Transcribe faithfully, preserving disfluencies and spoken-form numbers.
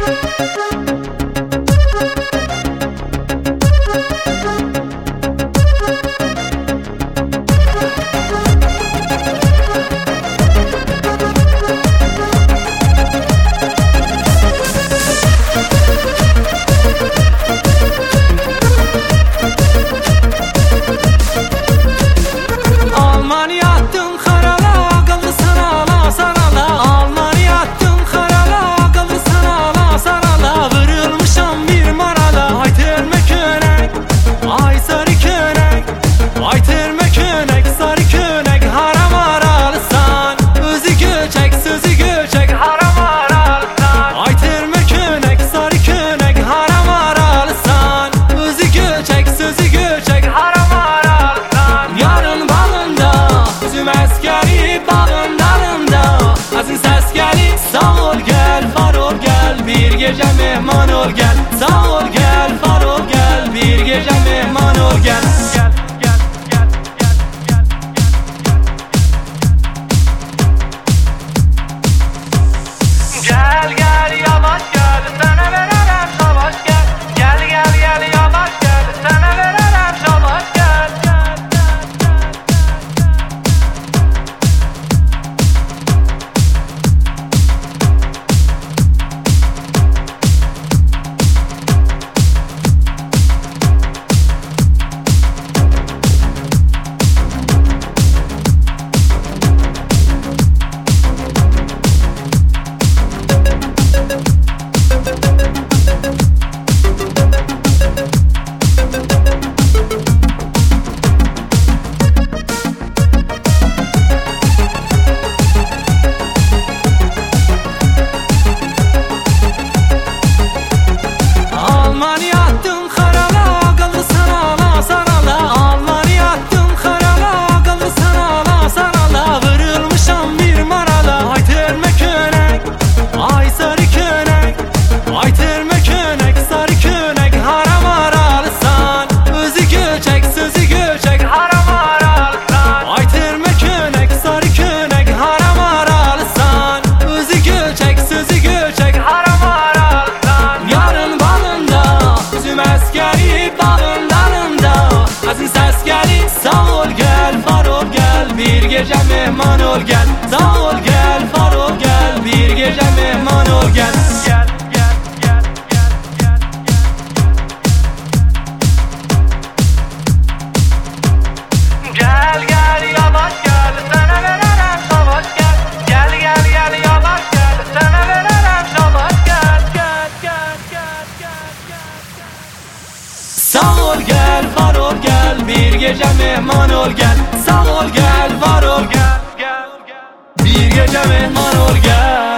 gece mehman ol gel. Sağ ol gel, var ol gel. Bir gece mehman ol gel. Gel. Gel gel yavaş gel, sana veremem savaş gel. Gel gel gel yavaş gel, sana veremem savaş gel. Bir gece mehman ol gel. Sağ ol gel, var ol gel. Bir gece mehman ol gel. Gel gel gel gel gel gel. Gel gel yavaş gel, sana veremem savaş gel. Gel gel gel yavaş gel, sana veremem savaş gel. Gel gel gel gel gel. Sağ ol gel, var ol gel. Bir gece mehman ol gel. Sağ ol gel, var ol gel, gel, gel. Bir gece mehman ol gel.